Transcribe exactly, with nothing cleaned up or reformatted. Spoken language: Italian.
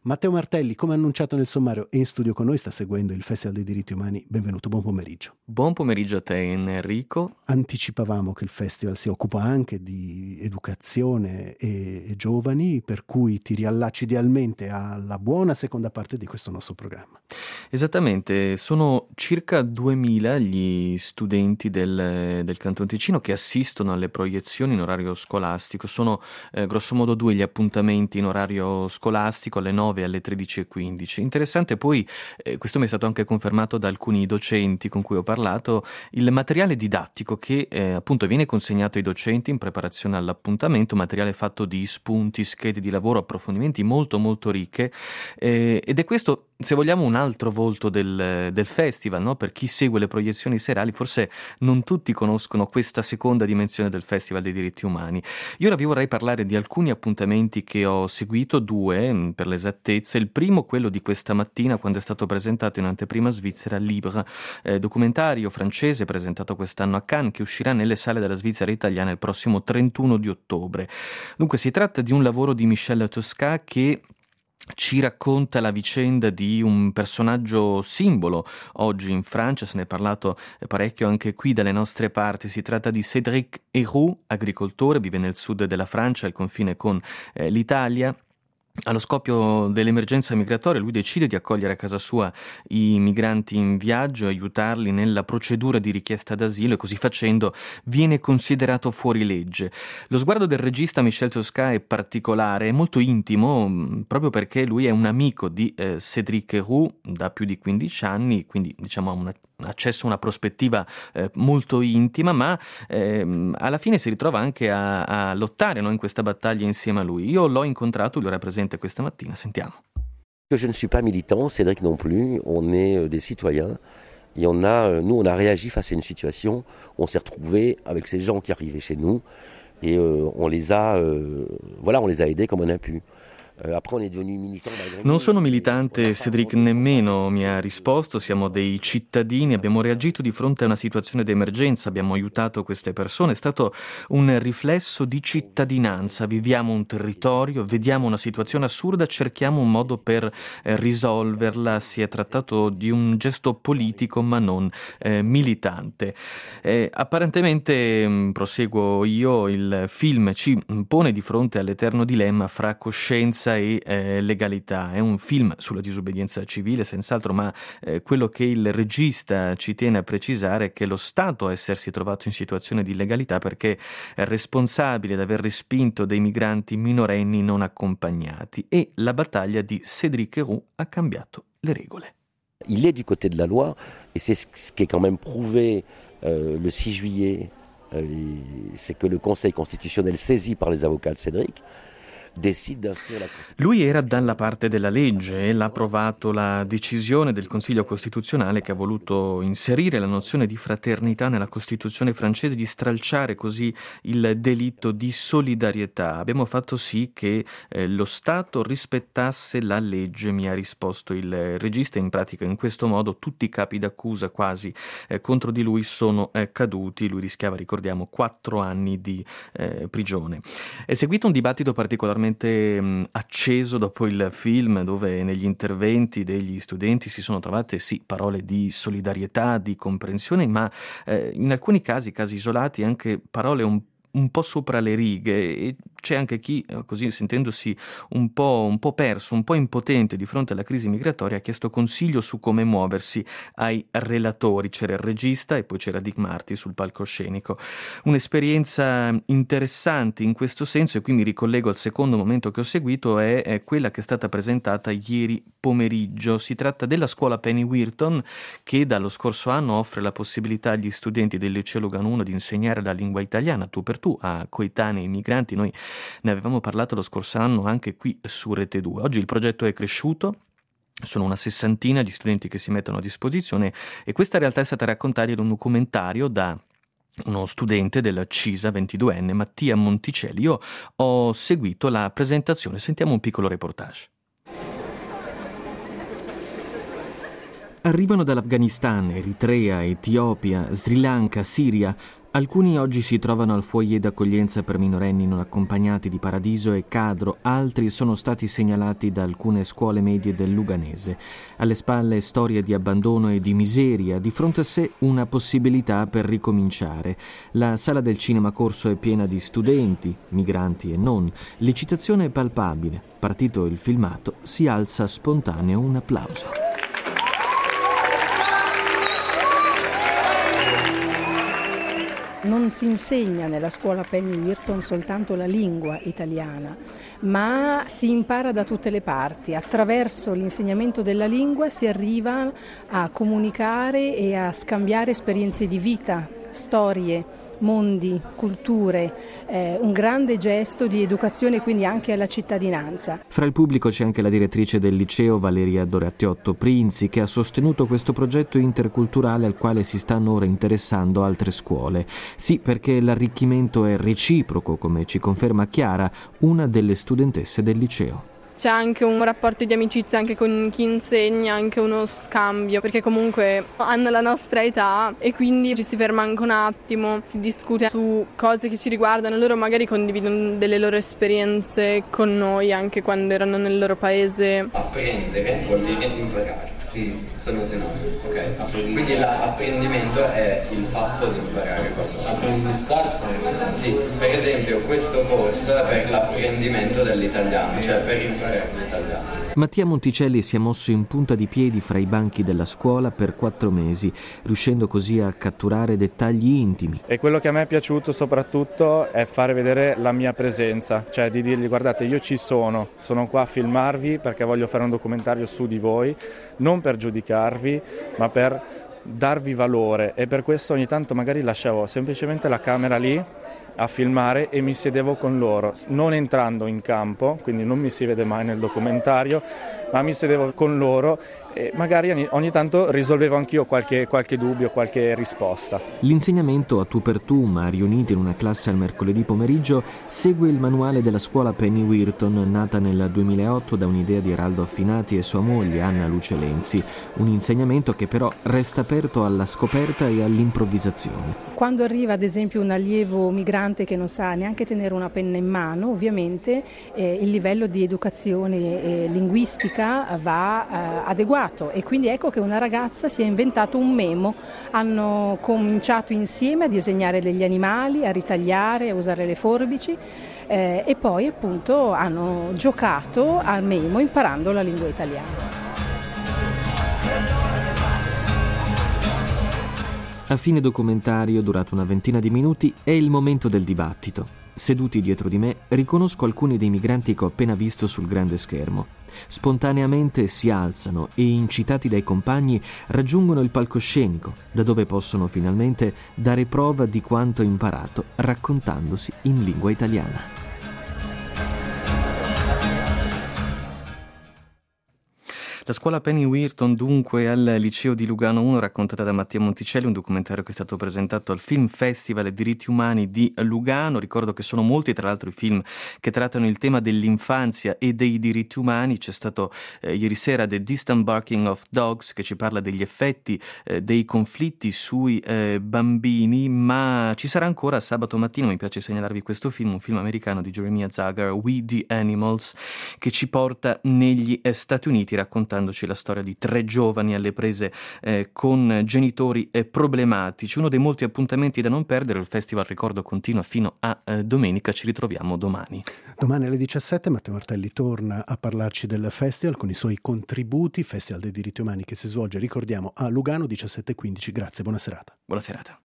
Matteo Martelli, come annunciato nel sommario, è in studio con noi, sta seguendo il Festival dei diritti umani. Benvenuto, buon pomeriggio. Buon pomeriggio a te, Enrico. Anticipavamo che il festival si occupa anche di educazione e, e giovani, per cui ti riallacci idealmente alla buona seconda parte di questo nostro programma. Esattamente, sono circa duemila gli studenti del, del Canton Ticino che assistono alle proiezioni in orario scolastico. Sono eh, grossomodo due gli appuntamenti in orario scolastico, alle nove e alle tredici e quindici. Interessante poi, eh, questo mi è stato anche confermato da alcuni docenti con cui ho parlato, il materiale didattico che eh, appunto viene consegnato ai docenti in preparazione all'appuntamento, materiale fatto di spunti, schede di lavoro, approfondimenti molto molto ricche, eh, ed è questo, se vogliamo, un altro volto del, del festival, no? Per chi segue le proiezioni serali, forse non tutti conoscono questa seconda dimensione del Festival dei diritti umani. Io ora vi vorrei parlare di alcuni appuntamenti che ho seguito, due per l'esattezza. Il primo, quello di questa mattina, quando è stato presentato in anteprima svizzera Libre, eh, documentario francese presentato quest'anno a Cannes, che uscirà nelle sale della Svizzera italiana il prossimo trentuno di ottobre. Dunque si tratta di un lavoro di Michel Tosca che ci racconta la vicenda di un personaggio simbolo oggi in Francia, se ne è parlato parecchio anche qui dalle nostre parti. Si tratta di Cédric Héroux, agricoltore, vive nel sud della Francia, al confine con eh, l'Italia. Allo scoppio dell'emergenza migratoria lui decide di accogliere a casa sua i migranti in viaggio, aiutarli nella procedura di richiesta d'asilo e così facendo viene considerato fuori legge. Lo sguardo del regista Michel Tosca è particolare, è molto intimo, proprio perché lui è un amico di eh, Cédric Héroux da più di quindici anni, quindi diciamo ha una accesso a una prospettiva eh, molto intima, ma ehm, alla fine si ritrova anche a, a lottare, no, in questa battaglia insieme a lui. Io l'ho incontrato, lui era presente questa mattina, sentiamo. Je ne suis pas militant, Cédric non plus, on est euh, des citoyens et on a, euh, nous on a réagi face à une situation, on s'est retrouvé avec ces gens qui arrivaient chez nous et euh, on les a, euh, voilà, on les a aidés comme on a pu. Non sono militante, Cédric nemmeno mi ha risposto, siamo dei cittadini, abbiamo reagito di fronte a una situazione d'emergenza, abbiamo aiutato queste persone, è stato un riflesso di cittadinanza, viviamo un territorio, vediamo una situazione assurda, cerchiamo un modo per eh, risolverla, si è trattato di un gesto politico ma non eh, militante. Eh, apparentemente, mh, proseguo io, il film ci pone di fronte all'eterno dilemma fra coscienza e eh, legalità. È un film sulla disobbedienza civile, senz'altro, ma eh, quello che il regista ci tiene a precisare è che lo Stato a essersi trovato in situazione di illegalità perché è responsabile di aver respinto dei migranti minorenni non accompagnati, e la battaglia di Cédric Héroux ha cambiato le regole. Il est du côté de la loi et c'est ce qui est quand même prouvé euh, le six juillet, euh, c'est que le Conseil constitutionnel saisi par les avocats de Cédric. Lui era dalla parte della legge e l'ha approvato la decisione del Consiglio Costituzionale che ha voluto inserire la nozione di fraternità nella Costituzione francese, di stralciare così il delitto di solidarietà. Abbiamo fatto sì che eh, lo Stato rispettasse la legge, mi ha risposto il regista. In pratica, in questo modo tutti i capi d'accusa quasi eh, contro di lui sono eh, caduti. Lui rischiava, ricordiamo, quattro anni di eh, prigione. È seguito un dibattito particolarmente acceso dopo il film, dove negli interventi degli studenti si sono trovate sì parole di solidarietà, di comprensione, ma eh, in alcuni casi, casi isolati, anche parole un un po' sopra le righe, e c'è anche chi, così sentendosi un po', un po' perso, un po' impotente di fronte alla crisi migratoria, ha chiesto consiglio su come muoversi ai relatori. C'era il regista e poi c'era Dick Marty sul palcoscenico. Un'esperienza interessante in questo senso, e qui mi ricollego al secondo momento che ho seguito, è, è quella che è stata presentata ieri pomeriggio. Si tratta della scuola Penny Wharton, che dallo scorso anno offre la possibilità agli studenti del liceo Lugano uno di insegnare la lingua italiana tu per tu a coetanei migranti. Noi ne avevamo parlato lo scorso anno anche qui su Rete due. Oggi il progetto è cresciuto, sono una sessantina gli studenti che si mettono a disposizione, e questa realtà è stata raccontata in un documentario da uno studente del CISA, ventiduenne, Mattia Monticelli. Io ho seguito la presentazione, sentiamo un piccolo reportage. Arrivano dall'Afghanistan, Eritrea, Etiopia, Sri Lanka, Siria. Alcuni oggi si trovano al foyer d'accoglienza per minorenni non accompagnati di Paradiso e Cadro, altri sono stati segnalati da alcune scuole medie del Luganese. Alle spalle storie di abbandono e di miseria, di fronte a sé una possibilità per ricominciare. La sala del Cinema Corso è piena di studenti, migranti e non. L'eccitazione è palpabile. Partito il filmato, si alza spontaneo un applauso. Non si insegna nella scuola Penny Wirton soltanto la lingua italiana, ma si impara da tutte le parti. Attraverso l'insegnamento della lingua si arriva a comunicare e a scambiare esperienze di vita, storie, mondi, culture, eh, un grande gesto di educazione quindi anche alla cittadinanza. Fra il pubblico c'è anche la direttrice del liceo Valeria Dorattiotto Prinzi, che ha sostenuto questo progetto interculturale al quale si stanno ora interessando altre scuole. Sì, perché l'arricchimento è reciproco, come ci conferma Chiara, una delle studentesse del liceo. C'è anche un rapporto di amicizia anche con chi insegna, anche uno scambio, perché comunque hanno la nostra età e quindi ci si ferma anche un attimo, si discute su cose che ci riguardano, loro magari condividono delle loro esperienze con noi anche quando erano nel loro paese. Apprendere vuol dire imparare. Sì, sono sinonimi, ok. Quindi l'apprendimento è il fatto di imparare qualcosa. Apprendimento? Sì, per esempio questo corso è per l'apprendimento dell'italiano, cioè per imparare l'italiano. Mattia Monticelli si è mosso in punta di piedi fra i banchi della scuola per quattro mesi, riuscendo così a catturare dettagli intimi. E quello che a me è piaciuto soprattutto è fare vedere la mia presenza, cioè di dirgli: guardate, io ci sono, sono qua a filmarvi perché voglio fare un documentario su di voi, non per giudicarvi, ma per darvi valore, e per questo ogni tanto magari lasciavo semplicemente la camera lì a filmare e mi sedevo con loro, non entrando in campo, quindi non mi si vede mai nel documentario, ma mi sedevo con loro e magari ogni, ogni tanto risolvevo anch'io qualche, qualche dubbio, qualche risposta. L'insegnamento a tu per tu, ma riunito in una classe al mercoledì pomeriggio, segue il manuale della scuola Penny Wirton, nata nel duemilaotto da un'idea di Eraldo Affinati e sua moglie Anna Luce Lenzi. Un insegnamento che però resta aperto alla scoperta e all'improvvisazione. Quando arriva ad esempio un allievo migrante che non sa neanche tenere una penna in mano, ovviamente eh, il livello di educazione eh, linguistica va eh, adeguato. E quindi ecco che una ragazza si è inventato un memo, hanno cominciato insieme a disegnare degli animali, a ritagliare, a usare le forbici eh, e poi appunto hanno giocato al memo imparando la lingua italiana. A fine documentario, durato una ventina di minuti, è il momento del dibattito. Seduti dietro di me, riconosco alcuni dei migranti che ho appena visto sul grande schermo. Spontaneamente si alzano e, incitati dai compagni, raggiungono il palcoscenico, da dove possono finalmente dare prova di quanto imparato raccontandosi in lingua italiana. La scuola Penny Wirton dunque al liceo di Lugano uno, raccontata da Mattia Monticelli, un documentario che è stato presentato al Film Festival Diritti Umani di Lugano. Ricordo che sono molti tra l'altro i film che trattano il tema dell'infanzia e dei diritti umani. C'è stato eh, ieri sera The Distant Barking of Dogs, che ci parla degli effetti eh, dei conflitti sui eh, bambini, ma ci sarà ancora sabato mattina, mi piace segnalarvi questo film, un film americano di Jeremiah Zagar, We the Animals, che ci porta negli eh, Stati Uniti, raccontando la storia di tre giovani alle prese eh, con genitori eh, problematici. Uno dei molti appuntamenti da non perdere. Il festival, ricordo, continua fino a eh, domenica. Ci ritroviamo domani. Domani alle diciassette Matteo Martelli torna a parlarci del festival con i suoi contributi. Festival dei diritti umani che si svolge, ricordiamo, a Lugano, diciassette e quindici. Grazie, buona serata. Buona serata.